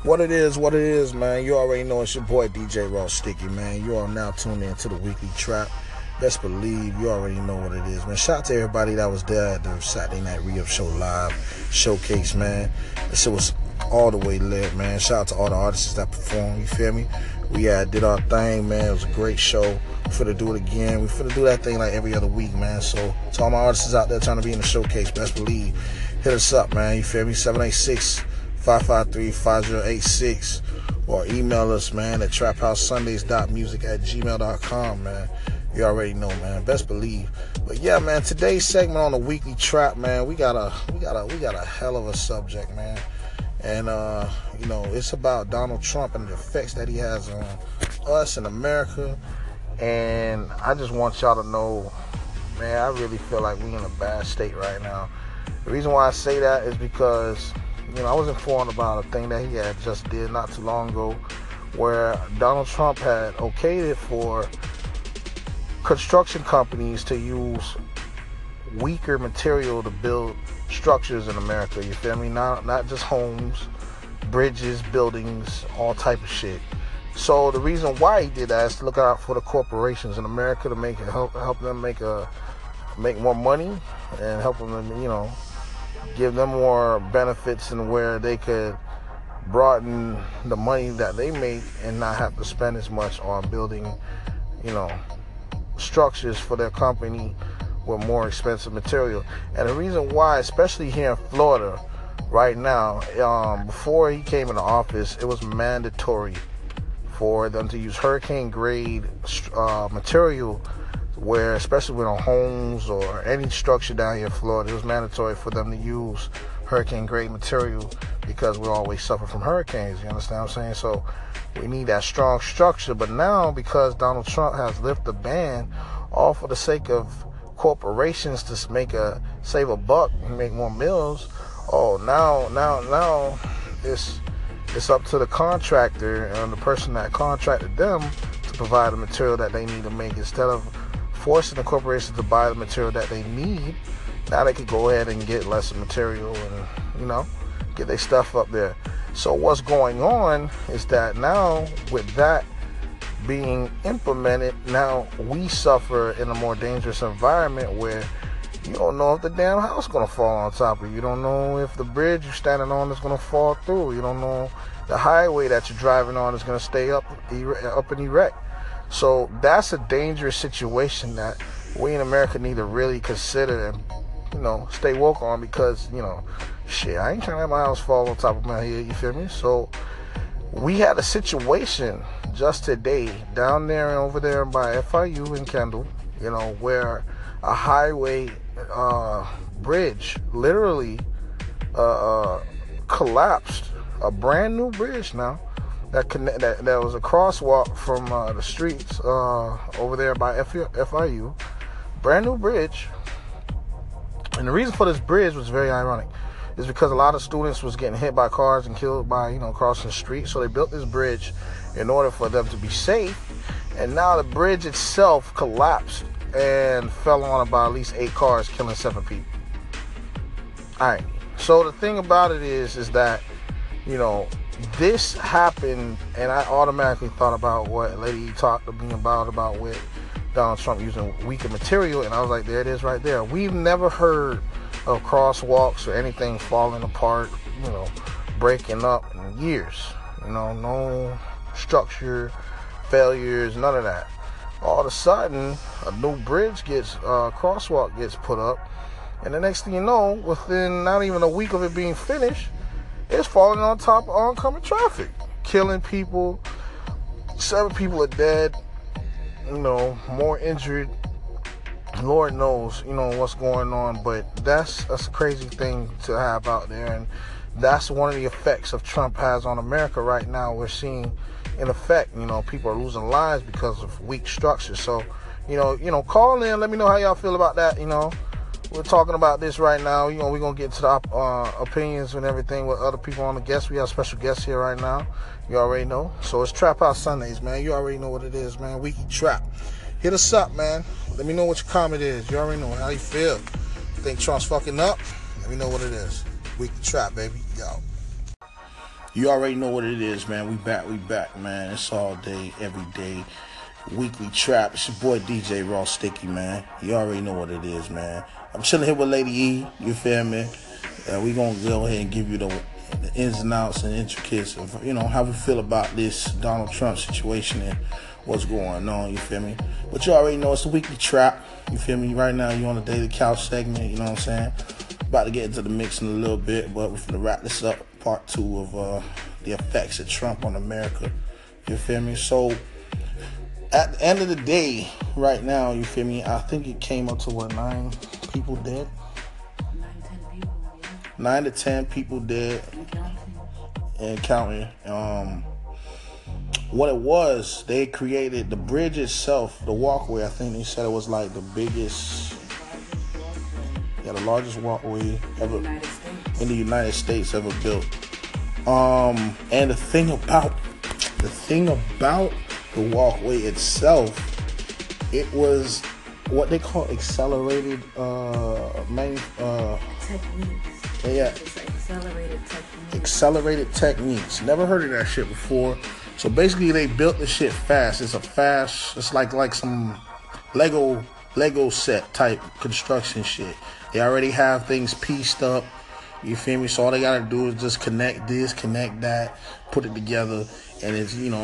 What it is, man. You already know it's your boy DJ Raw Sticky, man. You are now tuned in to the Weekly Trap. Best believe you already know what it is, man. Shout out to everybody that was there at the Saturday Night Re-Up Show Live showcase, man. This shit was all the way lit, man. Shout out to all the artists that performed, you feel me? We did our thing, man. It was a great show. We finna do it again. We finna do that thing like every other week, man. So to all my artists out there trying to be in the showcase, best believe, hit us up, man. You feel me? 786-553-5086 or email us, man, at traphousesundays.music@gmail.com, man. You already know, man. Best believe. But yeah, man, today's segment on the Weekly Trap, man, we got a hell of a subject, man. And it's about Donald Trump and the effects that he has on us in America. And I just want y'all to know, man, I really feel like we're in a bad state right now. The reason why I say that is because I was informed about a thing that he had just did not too long ago where Donald Trump had okayed it for construction companies to use weaker material to build structures in America, you feel me? Not just homes, bridges, buildings, all type of shit. So the reason why he did that is to look out for the corporations in America to help them make more money and help them, give them more benefits and where they could broaden the money that they make and not have to spend as much on building, structures for their company with more expensive material. And the reason why, especially here in Florida right now, before he came into office, it was mandatory for them to use hurricane grade material, where especially with homes or any structure down here in Florida, it was mandatory for them to use hurricane grade material because we always suffer from hurricanes, you understand what I'm saying? So we need that strong structure. But now, because Donald Trump has lifted the ban, all for the sake of corporations to save a buck and make more mills, now it's up to the contractor and the person that contracted them to provide the material that they need to make. Instead of forcing the corporations to buy the material that they need, now they could go ahead and get less material and, get their stuff up there. So what's going on is that now with that being implemented, now we suffer in a more dangerous environment where you don't know if the damn house is going to fall on top of you. You don't know if the bridge you're standing on is going to fall through. You don't know the highway that you're driving on is going to stay up and erect. So that's a dangerous situation that we in America need to really consider and, stay woke on, because, shit, I ain't trying to have my house fall on top of my head, you feel me? So we had a situation just today down there and over there by FIU in Kendall, where a highway bridge literally collapsed. A brand new bridge now that was a crosswalk from the streets over there by FIU. Brand new bridge. And the reason for this bridge was very ironic. Is because a lot of students was getting hit by cars and killed by, crossing the street. So they built this bridge in order for them to be safe. And now the bridge itself collapsed and fell on about at least 8 cars, killing 7 people. All right. So the thing about it is that, this happened, and I automatically thought about what Lady talked to me about with Donald Trump using weaker material. And I was like, there it is right there. We've never heard of crosswalks or anything falling apart, breaking up in years. No structure failures, none of that. All of a sudden, a new crosswalk gets put up, and the next thing you know, within not even a week of it being finished, it's falling on top of oncoming traffic, killing people. 7 people are dead, more injured. Lord knows, what's going on, but that's a crazy thing to have out there, and that's one of the effects of Trump has on America right now. We're seeing, in effect, people are losing lives because of weak structure. So, call in, let me know how y'all feel about that. We're talking about this right now. We're gonna get to the opinions and everything with other people on the guests. We have special guests here right now. You already know. So it's Trap House Sundays, man. You already know what it is, man. Weekly Trap. Hit us up, man. Let me know what your comment is. You already know how you feel. Think Trump's fucking up? Let me know what it is. Weekly Trap, baby. Yo. You already know what it is, man. We back, man. It's all day, every day. Weekly Trap. It's your boy DJ Raw Sticky, man. You already know what it is, man. I'm chilling here with Lady E. You feel me? We gonna go ahead and give you the ins and outs and intricacies of, how we feel about this Donald Trump situation and what's going on. You feel me? But you already know it's the Weekly Trap. You feel me? Right now you on the Daily Couch segment. You know what I'm saying? About to get into the mix in a little bit, but we're gonna wrap this up. Part 2 of the effects of Trump on America. You feel me? So at the end of the day, right now, you feel me? I think it came up to 9 people dead. 9 to 10 people. Yeah. 9 to 10 people dead. And counting. What it was, they created the bridge itself, the walkway. I think they said it was like the biggest, the largest walkway ever in the United States ever built. And the thing about the walkway itself, it was what they call accelerated techniques. Yeah. It's Accelerated techniques. Never heard of that shit before. So basically they built the shit fast. It's like some Lego set type construction shit. They already have things pieced up. You feel me? So all they gotta do is just connect this, connect that, put it together, and it's the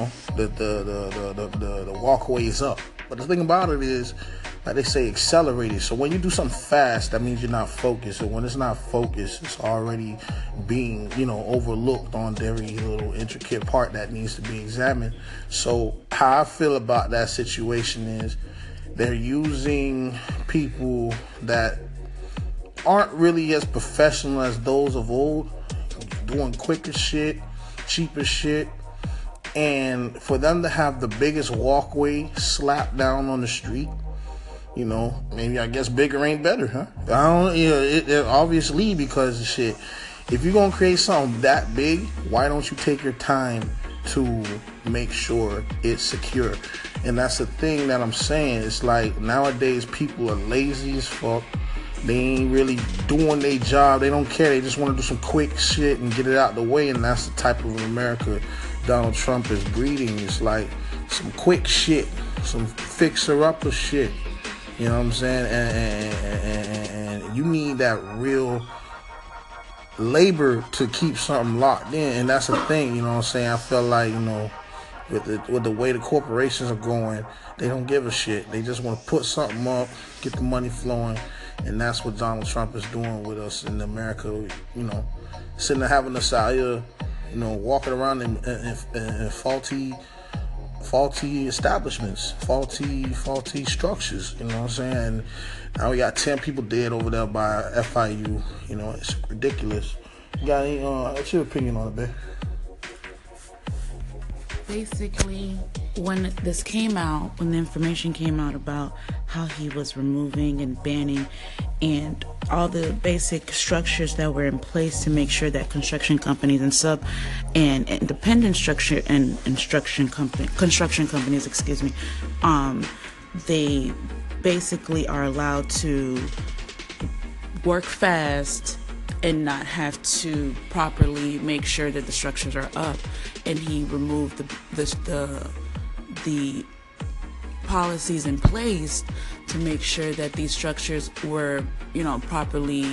walkway is up. But the thing about it is, like they say, accelerated. So when you do something fast, that means you're not focused. And when it's not focused, it's already being, overlooked on every little intricate part that needs to be examined. So how I feel about that situation is they're using people that aren't really as professional as those of old, doing quicker shit, cheaper shit, and for them to have the biggest walkway slapped down on the street, maybe I guess bigger ain't better, huh? It obviously, because shit, if you're gonna create something that big, why don't you take your time to make sure it's secure? And that's the thing that I'm saying. It's like nowadays people are lazy as fuck. They ain't really doing their job. They don't care. They just want to do some quick shit and get it out the way. And that's the type of America Donald Trump is breeding. It's like some quick shit, some fixer-upper shit. You know what I'm saying? And you need that real labor to keep something locked in. And that's the thing, you know what I'm saying? I feel like, with the way the corporations are going, they don't give a shit. They just want to put something up, get the money flowing. And that's what Donald Trump is doing with us in America, sitting there having us out here, walking around in faulty establishments, faulty structures, you know what I'm saying? Now we got 10 people dead over there by FIU, it's ridiculous. You got any, what's your opinion on it, babe? Basically, when this came out, when the information came out about how he was removing and banning and all the basic structures that were in place to make sure that construction companies and independent construction companies, they basically are allowed to work fast and not have to properly make sure that the structures are up. And he removed the policies in place to make sure that these structures were, properly.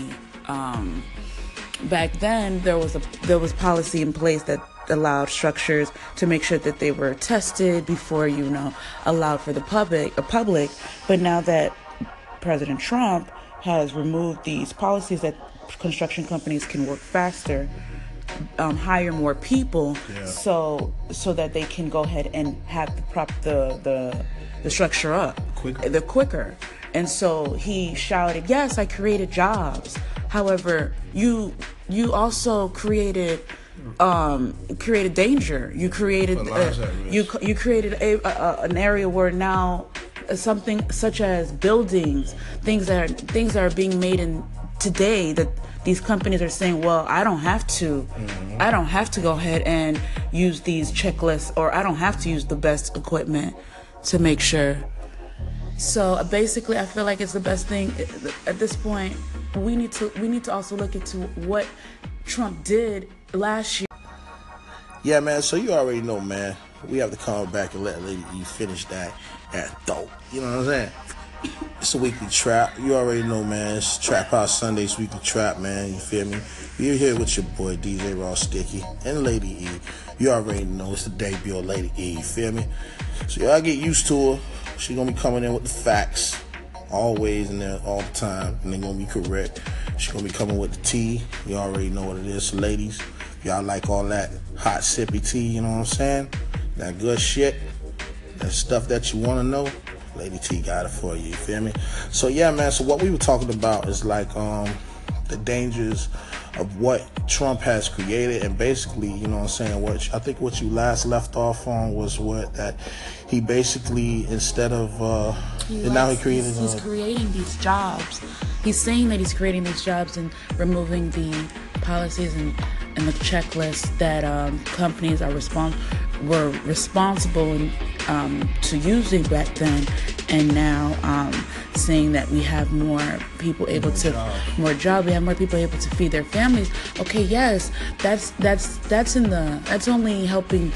Back then, there was policy in place that allowed structures to make sure that they were tested before, allowed for the public. But now that President Trump has removed these policies that construction companies can work faster, hire more people, so that they can go ahead and have the structure up quicker. And so he shouted, "Yes, I created jobs. However, you also created danger. You created you created an area where now something such as buildings, things are being made in today that these companies are saying, well, I don't have to go ahead and use these checklists, or I don't have to use the best equipment to make sure." So basically, I feel like it's the best thing at this point. We need to also look into what Trump did last year. Yeah, man, so you already know, man. We have to come back and let Lady E finish that thought. You know what I'm saying? It's a weekly trap. You already know, man. It's Trap House Sundays, weekly trap, man. You feel me? You're here with your boy DJ Raw Sticky and Lady E. You already know it's the debut of Lady E. You feel me? So y'all get used to her. She gonna be coming in with the facts, always and there all the time, and they gonna be correct. She gonna be coming with the tea. You already know what it is, so ladies. Y'all like all that hot sippy tea, you know what I'm saying? That good shit, that stuff that you want to know, Lady T got it for you, you feel me? So yeah, man, so what we were talking about is like the dangers of what Trump has created, and basically, you know what I'm saying, I think what you last left off on was that he basically, instead of he's creating these jobs. He's saying that he's creating these jobs and removing the policies and the checklist that companies were responsible to using back then, and now saying that we have more people able to more job. We have more people able to feed their families. Okay, yes, that's only helping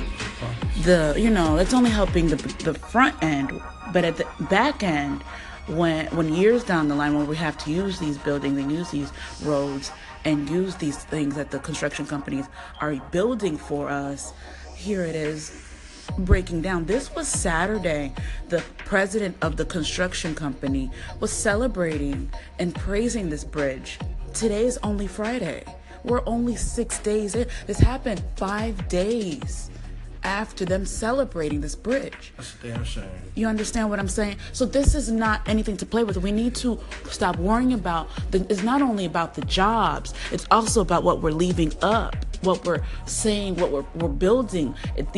that's only helping the front end, but at the back end, when years down the line, when we have to use these buildings and use these roads and use these things that the construction companies are building for us, here it is breaking down. This was Saturday. The president of the construction company was celebrating and praising this bridge. Today is only Friday. We're only 6 days in. This happened 5 days after them celebrating this bridge. That's a damn shame. You understand what I'm saying? So this is not anything to play with. We need to stop worrying about it's not only about the jobs, it's also about what we're leaving up, what we're saying, what we're building.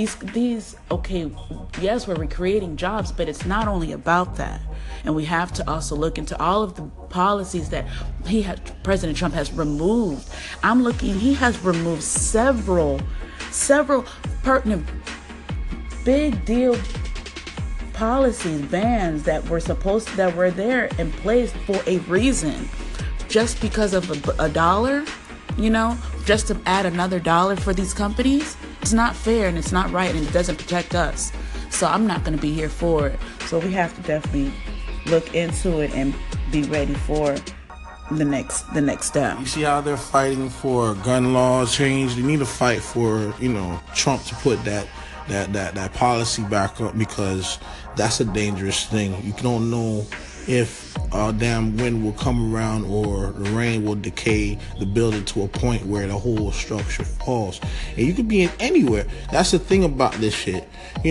Okay, yes, we're recreating jobs, but it's not only about that. And we have to also look into all of the policies that President Trump has removed. He has removed several pertinent big deal policies, bans that were there in place for a reason, just because of a dollar, just to add another dollar for these companies. It's not fair and it's not right, and it doesn't protect us. So I'm not going to be here for it. So we have to definitely look into it and be ready for the next step. You see how they're fighting for gun laws change? They need to fight for, Trump to put that policy back up, because that's a dangerous thing. You don't know if a damn wind will come around or the rain will decay the building to a point where the whole structure falls. And you could be in anywhere. That's the thing about this shit.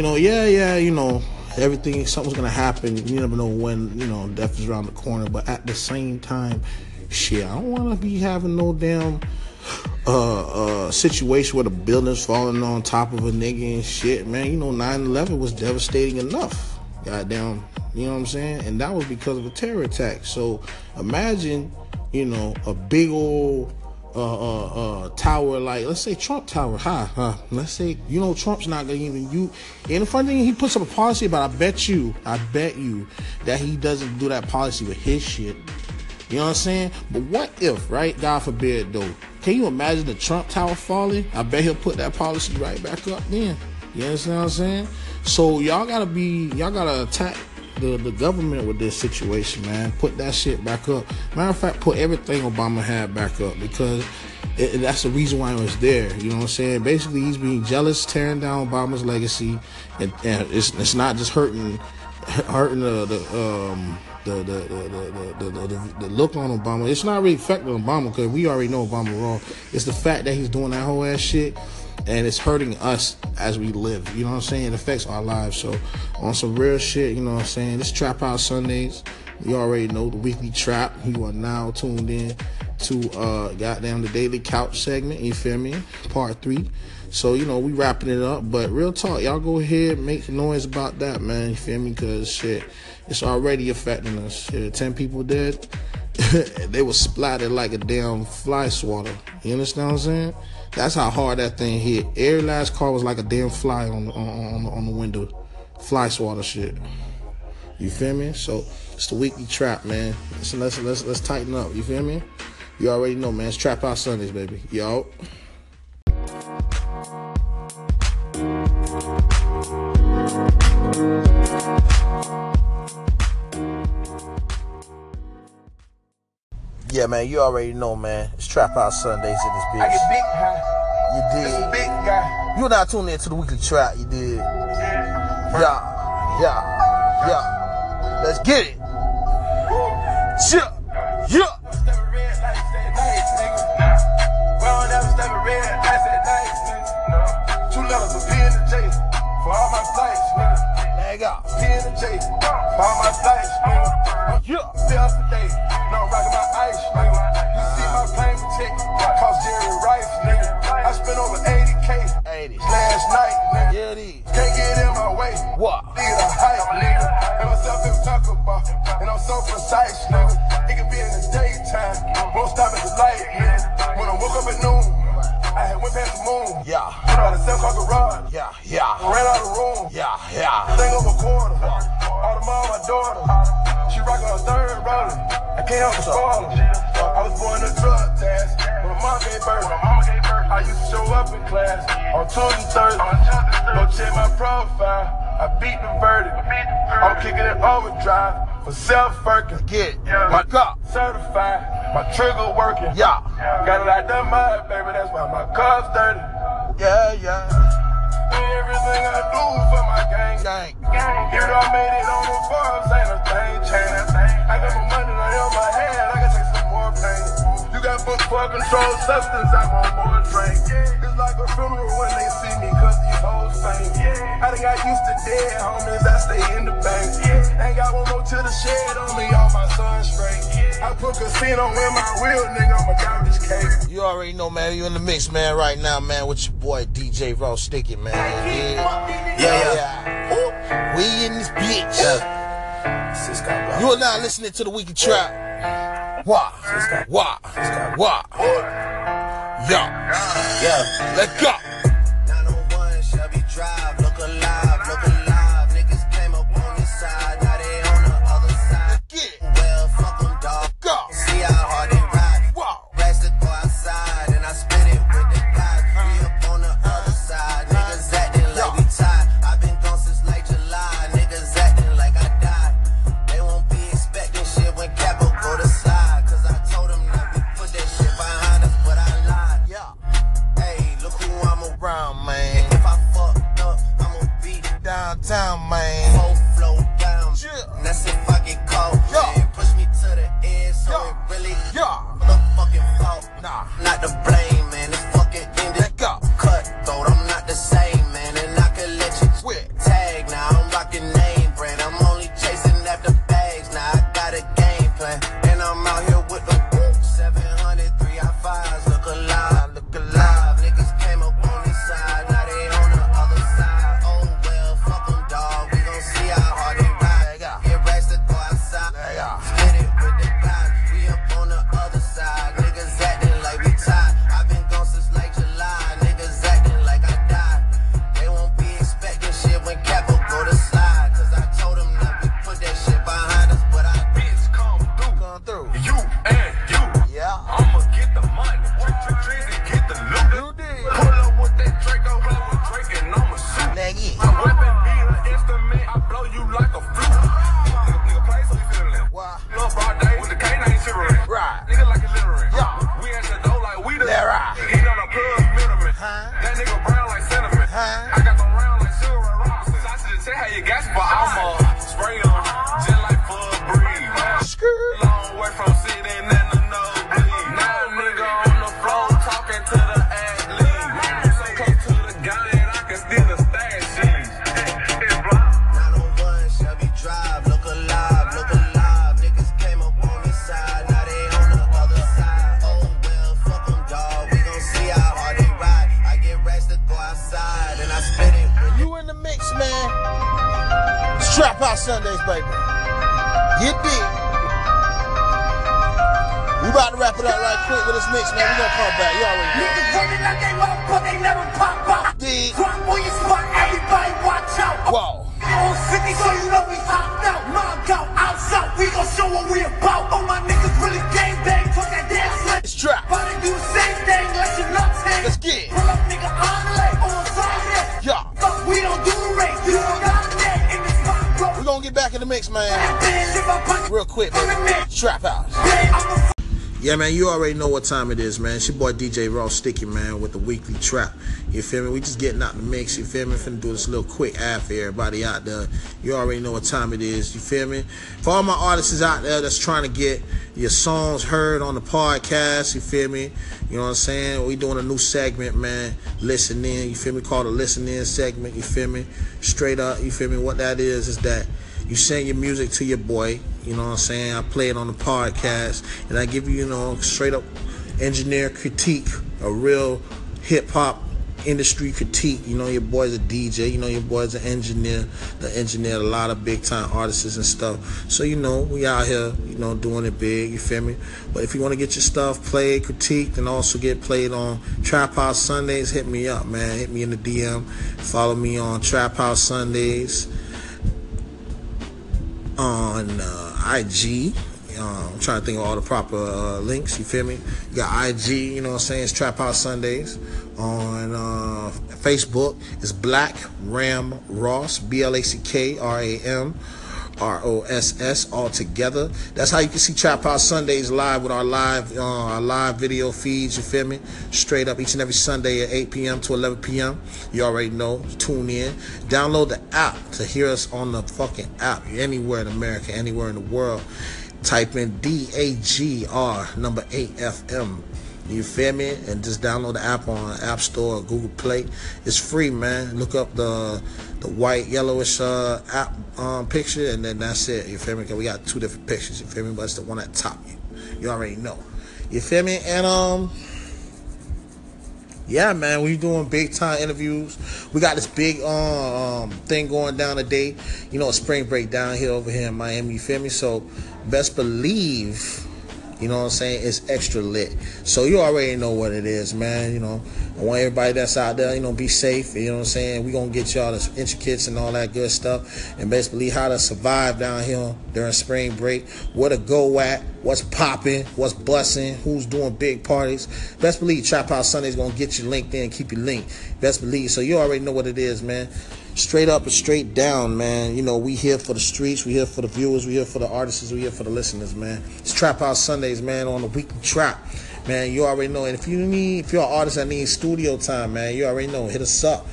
Something's gonna happen. You never know when, death is around the corner. But at the same time, shit, I don't wanna be having no damn situation where the building's falling on top of a nigga and shit, man. 9/11 was devastating enough. Goddamn, you know what I'm saying? And that was because of a terror attack. So imagine, a big old tower, like let's say Trump Tower high, let's say, Trump's not gonna even and the funny thing, he puts up a policy, but I bet you that he doesn't do that policy with his shit. You know what I'm saying? But what if, right? God forbid, though. Can you imagine the Trump Tower falling? I bet he'll put that policy right back up then. You understand what I'm saying? So y'all gotta attack the government with this situation, man. Put that shit back up. Matter of fact, put everything Obama had back up, because that's the reason why it was there. You know what I'm saying? Basically, he's being jealous, tearing down Obama's legacy, and it's not just hurting the look on Obama. It's not really affecting Obama, because we already know Obama wrong. It's the fact that he's doing that whole ass shit, and it's hurting us as we live. You know what I'm saying? It affects our lives. So on some real shit, you know what I'm saying? This Trap House Sundays, you already know, the weekly trap. You are now tuned in to the Daily Couch segment, you feel me? Part 3. So, we wrapping it up. But real talk, y'all go ahead, make noise about that, man, you feel me? Because shit, it's already affecting us. 10 people dead. They were splattered like a damn fly swatter. You understand what I'm saying? That's how hard that thing hit. Every last car was like a damn fly on the window. Fly swatter shit. You feel me? So it's the weekly trap, man. So let's tighten up. You feel me? You already know, man. It's Trap House Sundays, baby. Yo. Yeah, man, you already know, man. It's Trap House Sundays in this bitch. I get big high. You did. It's a big guy. You're not tuned in to the weekly trap. You did. Yeah. Let's get it. Yeah. For all my flights, nigga. There you go. P in the J. For all my flights, nigga. Yeah. Still today. No rockin' my ice, nigga. You see my plane protect. Cost Jerry Rice, nigga. I spent over 80K 80. last night, nigga. Yeah, it is. Can't get in my way. What? Nigga, the hype, nigga. And myself and talk about. And I'm so precise, nigga. It can be in the daytime. Won't stop at the light, nigga. When I woke up at noon, I had went past the moon. Yeah. Put out a self-car garage. Yeah. Ran out of the room. Yeah. Thing over quarter. All the mom, my daughter. She rockin' her third roller. I can't help but spoil her. I was born in a drug task. When my mom gave birth. I used to show up in class on Tuesday, Thursday. Go check my profile. I beat the verdict. I'm kicking it overdrive for self-working. Get it. My God. certified. My trigger working. Yeah. Got it like the mud, baby. That's why my car's dirty. Yeah. Everything I do for my gang. Even though I made it on the Forbes, ain't a thing changed. I got my money on my hand, I can take some more pain. You got booked for controlled substance, I want more drink. It's like a funeral when they see me, cause these hoes faint. I done got used to dead homies, I stay in the bank. Ain't got one more to the shed on me, all my sons straight. I put casino in my wheel, nigga, I'm a garbage cake. You already know, man. You in the mix, man, right now, man, with your boy DJ Raw Sticky, man. Yeah. We in this bitch. You are now listening to the Weekly Trap. Why? Yeah. Let's go. 901 Shelby Drive. Look alive. Niggas came up on this side. Now they on the other side. Get it. Well, fuck them, dog. Go. See how hard they ride. Wow. Rest to go outside. And I spit it with the guys. We up on the other side. Niggas acting like we tied. I've been gone since like July. Niggas acting like I died. They won't be expecting shit when Capo go to slide. Cause I told them that we put that shit behind us, but I lied. Yeah. Hey, look who I'm Around, man. If I fucked up, I'ma beat it. Downtown, man. Whole flow down. Yeah. And that's if I get caught. Yeah. Man, push me to the edge, so Yeah. it really Yeah. the fucking fault. Nah. Not to blame, man. It's fucking ended. Let go. Cutthroat, I'm not the same, man. And I can let you Quit. tag. Now I'm rocking name brand. I'm only chasing after bags. Now I got a game plan. And I'm out here with the 700 3i5s. Look alive. Niggas came up on this side. Now they on the other side. Oh well, fuck them, dog. We gon' see how hard they ride. Get racks to go outside. Spit it with the guys. We up on the other side. Niggas acting like we tied. I've been gone since like July. Niggas acting like I died. They won't be expecting shit when Capo go to slide. Cause I told them that we put that shit behind us, but I bitch come through. You and you. Yeah. I'ma get the money. Treat get the loot. You did. Pull up with that Draco. Play with Drake and I'ma shoot. Nigga, yeah. My weapon be an instrument. I blow you like a flute. Nigga play so you feelin' that. Why? Lil' broad day with the canine shivering. Right. Nigga like a littering. Yeah. We at the door like we the. That right. He not a plug middleman. That nigga brown like cinnamon. I got them round like Sugar Ray Robinson. I should tell how you gas, but I'ma spray them just like for a breeze. Long way from sitting in the nosebleed. Now nigga on the floor talking to the athlete. So close to the guy that I can steal the stash sheets. It's block. 901 Shelby Drive. Look alive. Niggas came up on this side. Now they on the other side. Oh well, fuck them, dog. We gon' see how hard they ride. I get racks to go outside. And I spit it with You in the mix, man. It's Trap House Sundays, baby. You did. We about to wrap it up right quick with this mix, man. We gonna come back. You already know. Niggas running like they walk, but they never pop out. Dig. Drop on your spot, everybody watch out. Whoa. On 50, so you know we hopped out. Mobbed out, outside, we gon' show what we about. All my niggas really gang bang, talk that damn slang. It's Trap. Why they do the same thing, let your nuts hang. Let's get it. Pull up, nigga, on the leg, on Friday. Yeah. Fuck, we don't do the race, you don't got that in this spot, bro. We gonna get back in the mix, man. Live up on Real quick, man. Trap House. I'm a Yeah, man, you already know what time it is, man. It's your boy DJ Raw Sticky, man, with the weekly trap. You feel me? We just getting out the mix, you feel me? Finna do this little quick ad for everybody out there. You already know what time it is, you feel me? For all my artists out there that's trying to get your songs heard on the podcast, you feel me? You know what I'm saying? We doing a new segment, man. Listen in, you feel me? Called a listen in segment, you feel me? Straight up, you feel me? What that is that you send your music to your boy, you know what I'm saying? I play it on the podcast, and I give you, you know, straight up engineer critique, a real hip-hop industry critique. You know, your boy's a DJ, you know, your boy's an engineer, that engineered a lot of big-time artists and stuff. So, you know, we out here, you know, doing it big, you feel me? But if you want to get your stuff played, critiqued, and also get played on Trap House Sundays, hit me up, man. Hit me in the DM. Follow me on Trap House Sundays on IG. I'm trying to think of all the proper links, you feel me? You got IG, you know what I'm saying? It's Trap House Sundays. On Facebook, it's Black Ram Ross, BlackRamRoss, all together. That's how you can see Trap House Sundays live with our live video feeds, you feel me? Straight up each and every Sunday at 8 p.m. to 11 p.m. You already know. Tune in. Download the app to hear us on the fucking app. Anywhere in America, anywhere in the world. Type in DAGR number 8 FM. You feel me? And just download the app on App Store or Google Play. It's free, man. Look up the white, yellowish app picture, and then that's it. You feel me? Because we got two different pictures. You feel me? But it's the one at the top. You already know. You feel me? And yeah, man, we doing big time interviews. We got this big thing going down today. You know, spring break down here over here in Miami. You feel me? So best believe, you know what I'm saying, it's extra lit. So you already know what it is, man. You know, I want everybody that's out there, you know, be safe. You know what I'm saying? We gonna get y'all the intricates and all that good stuff. And best believe how to survive down here during spring break. Where to go at, what's popping, what's busting, who's doing big parties. Best believe Trap House Sunday's gonna get you linked in, keep you linked. Best believe. So you already know what it is, man. Straight up and straight down, man. You know, we here for the streets, we here for the viewers, we here for the artists, we here for the listeners, man. It's Trap House Sundays, man, on the weekly trap. Man, you already know. And if you're an artist that needs studio time, man, you already know. Hit us up.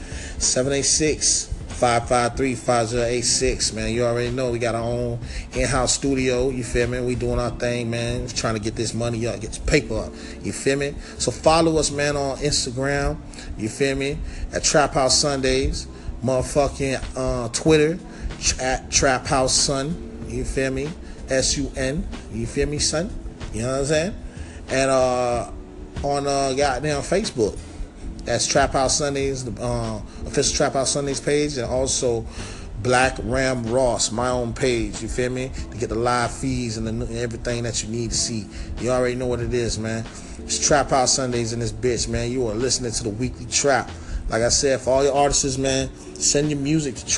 786-553-5086, man. You already know we got our own in-house studio. You feel me? We doing our thing, man. Trying to get this money up, get the paper up. You feel me? So follow us, man, on Instagram. You feel me? At Trap House Sundays. Motherfucking Twitter at Trap House Sun. You feel me? SUN. You feel me, son? You know what I'm saying? And on goddamn Facebook, that's Trap House Sundays, the official Trap House Sundays page, and also Black Ram Ross, my own page. You feel me? To get the live feeds and everything that you need to see. You already know what it is, man. It's Trap House Sundays in this bitch, man. You are listening to the weekly trap. Like I said, for all your artists, man, send your music to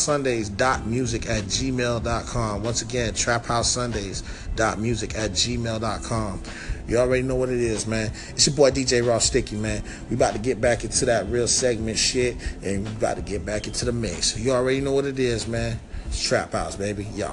traphousesundays.music@gmail.com. Once again, traphousesundays.music@gmail.com. You already know what it is, man. It's your boy DJ Raw Sticky, man. We about to get back into that real segment shit, and we about to get back into the mix. You already know what it is, man. It's Trap House, baby. Y'all.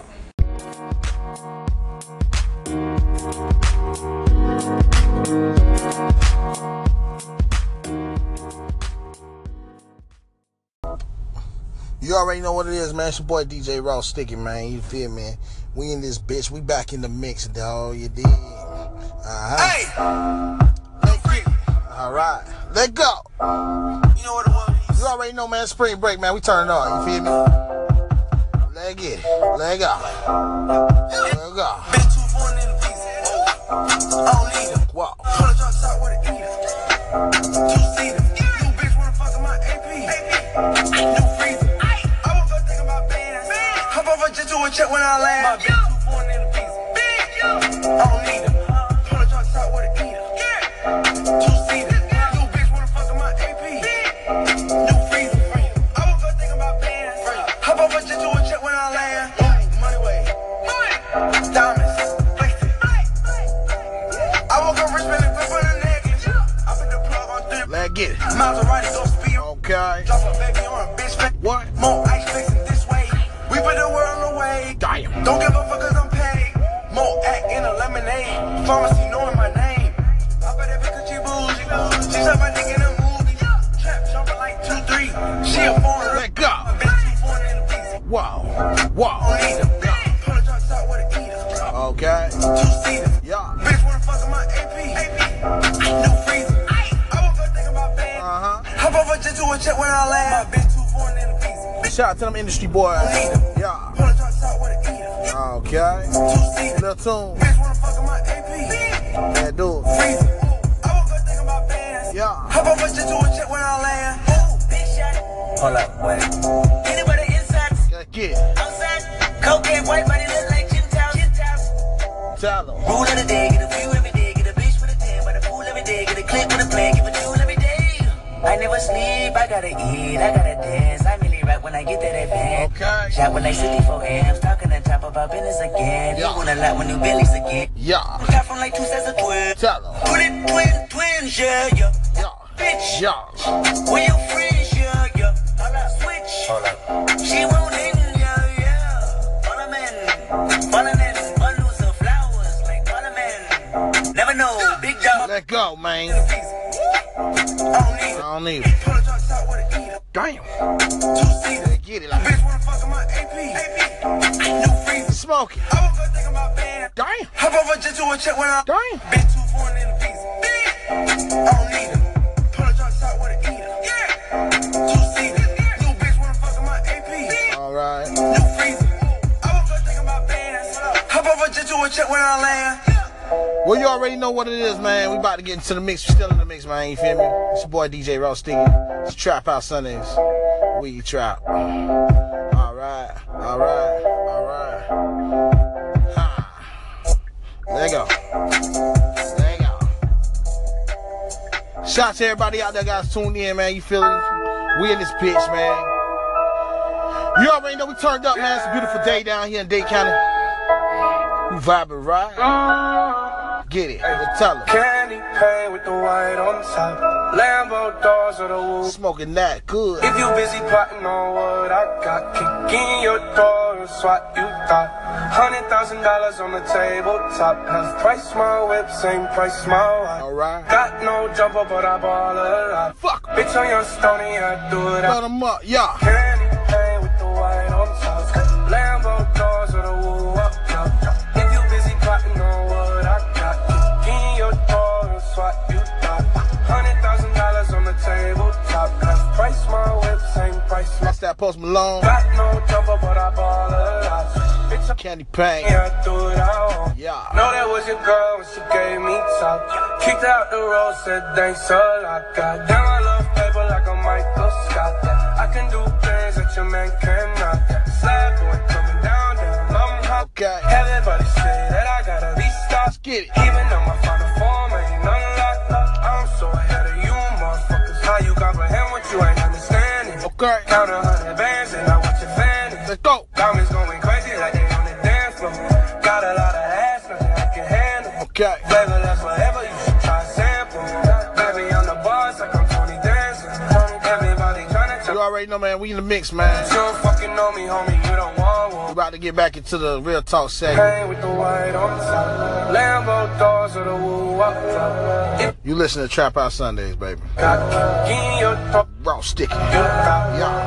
You already know what it is, man. It's your boy DJ Raw Sticky, man. You feel me? We in this bitch. We back in the mix, dog. You dig? Hey! All right. Let go. You know what it was? You already know, man. Spring break, man. We turning on. You feel me? Let get it. Let go. Let go. Been too foreign in the piece. I don't need them. Wow. Pull a drop shot with an eater. Two-seater. New bitch wanna fuck in my AP. New freezer. I woke up thinking about bands. Hop off a jet to a check when I land. My bitch too foreign in the piece. I don't need them. Pull a drop shot with an eater. Two-seater. New bitch wanna fuck in my AP. New freezer. I woke up thinking about bands. Hop off a jet to a check when I land. Money way. Diamonds. I woke up rich, man, and put on a necklace. I put the plug on 3. Let's get it. Maserati, go speed. Okay. Drop a baby on a bitch. What? More ice fixing this way. We put the world on the way. Damn. Don't give a fuck cause I'm paid. More act in a lemonade. Pharmacy knowing my name. a check when I land. My bitch too foreign in the pizza. Shout out to them industry boys. Yeah. Pull a drop top with an eater. Okay. 2-seater. Little tune. Bitch wanna fuck in my AP. Yeah, dude. Freezer. I woke up thinking about bands. Yeah. Hop off a jet to a check when I land. Big shot. Hold up, wait. Anybody inside? Gotta get it. Outside. Cocaine, white body look like gin towels. Tell them. Rule of the day, get a view every day, get a bitch with a 10 by the pool every day, get a clip with a plan, give a tool every day. I never sleep, I gotta eat, I gotta dance. I really rap when I get that advance. Okay. Shot with like 64 amps, talking on top about business again. Yeah. You wanna lot when new Billy's again. Yeah. Got from like 2 sets of twins. Tell them. Put it twins, yeah, yeah. Yeah. Bitch, Yeah. where your friends, yeah, yeah. Switch. Hold up. She won't in, yeah, yeah. Ballin' in, bundles of flowers like Ballin'. Never know, big dog. Let go, man. I don't need it. Pull a drop top with an eater. Damn. 2-seater. Get it like Bitch wanna fuck in my AP. New freezer. smoking. I woke up thinking about band. Damn. Hop over jet to a check when I. Damn. Bitch too foreign in the pizza. I don't need it. Pull a drop top with an eater. 2-seater. New bitch wanna fuck in my AP. All right. New freezer. I woke up thinking about bands. Hop over jet to a check when I land. Well, you already know what it is, man. We about to get into the mix. We still in the mix, man. You feel me? It's your boy DJ Ross Sticky. It's Trap House Sundays. We trap. All right. All right. All right. Ha. There you go. There you go. Shout out to everybody out there, guys, tuned in, man. You feel it? We in this bitch, man. You already know we turned up, man. It's a beautiful day down here in Dade County. We vibing, right? Get it. Tell them. Candy paint with the white on top. Lambo doors of the woo. Smoking that good. If you busy plotting on what I got, kick in your door and swat you thought. $100,000 on the tabletop. Half price my whip, same price my wife. Alright. Got no jumper, but I ball a lot. Fuck. Bitch on your stony, I do it Put up. them up, yeah. Candy paint with the white on top. Lambo doors of the woo up top. If you busy plotting on what I got, kick in your door and swat you thought. $100,000 on the tabletop. Half price my whip, same price my. That's that Post Malone. Got no jumper, but I ball a lot. Bitch, Candy paint. I do it all. Yeah. Know that was your girl when she gave me top. Kicked out the road, said thanks a lot. God damn, I love paper like a Michael Scott. I can do things that your man cannot. Slab boy coming down, I'm hot. Okay. Everybody say that I gotta be stopped. Get it. Even though my final form ain't unlocked. I'm so ahead of you, motherfuckers. How you comprehend what you ain't understanding? Okay. Count 100 bands and I watch your fanny. Let's go. Diamonds going crazy like they on the dance floor. Got a lot of ass, nothing I can handle. Okay. Flavorless forever, you should try a sample. Baby on the bars like I'm Tony Dancer. Everybody tryna tell You already know, man. We in the mix, man. you don't fucking know me, homie, you don't want We one. about to get back into the real talk segment. Paint with the white on top. Lambo doors of the woo up top. If You listen to Trap House Sundays, baby. got in your top, Raw Sticky. you got Yeah.